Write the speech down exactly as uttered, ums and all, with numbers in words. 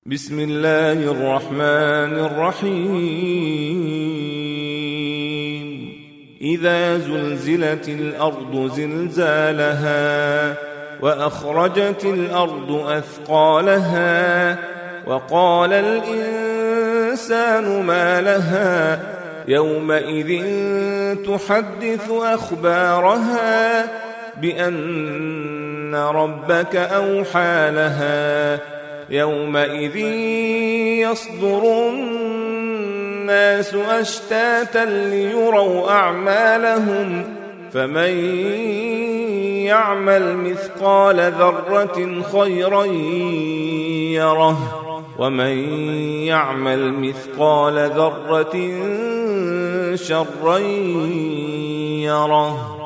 بسم الله الرحمن الرحيم إذا زلزلت الأرض زلزالها وأخرجت الأرض أثقالها وقال الإنسان ما لها يومئذ تحدث أخبارها بأن ربك أوحى لها يومئذ يصدر الناس أشتاتا ليروا أعمالهم فمن يعمل مثقال ذرة خيرا يره ومن يعمل مثقال ذرة شرا يره.